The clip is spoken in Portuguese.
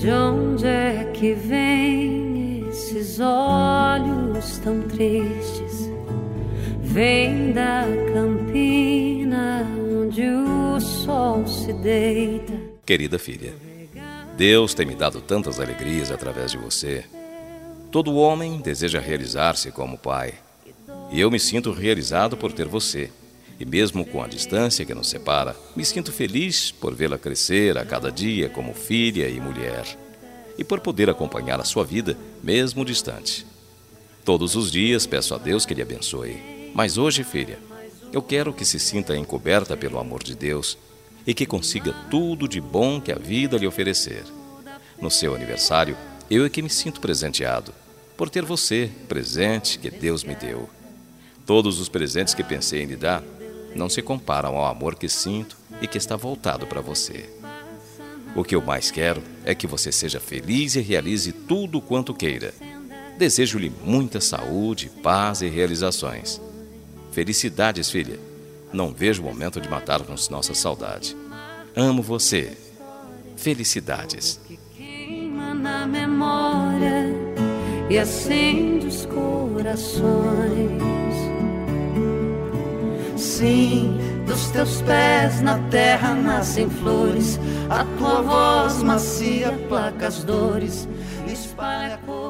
De onde é que vêm esses olhos tão tristes? Vem da campina onde o sol se deita. Querida filha, Deus tem me dado tantas alegrias através de você. Todo homem deseja realizar-se como pai. E eu me sinto realizado por ter você. E mesmo com a distância que nos separa, me sinto feliz por vê-la crescer a cada dia como filha e mulher. E por poder acompanhar a sua vida, mesmo distante. Todos os dias peço a Deus que lhe abençoe. Mas hoje, filha, eu quero que se sinta encoberta pelo amor de Deus e que consiga tudo de bom que a vida lhe oferecer. No seu aniversário, eu é que me sinto presenteado, por ter você, presente que Deus me deu. Todos os presentes que pensei em lhe dar não se comparam ao amor que sinto e que está voltado para você. O que eu mais quero é que você seja feliz e realize tudo quanto queira. Desejo-lhe muita saúde, paz e realizações. Felicidades, filha. Não vejo o momento de matarmos nossa saudade. Amo você. Felicidades. Que queima na memória e acende os corações. Sim, dos teus pés na terra nascem flores. A tua voz macia placa as dores, espalha a cor.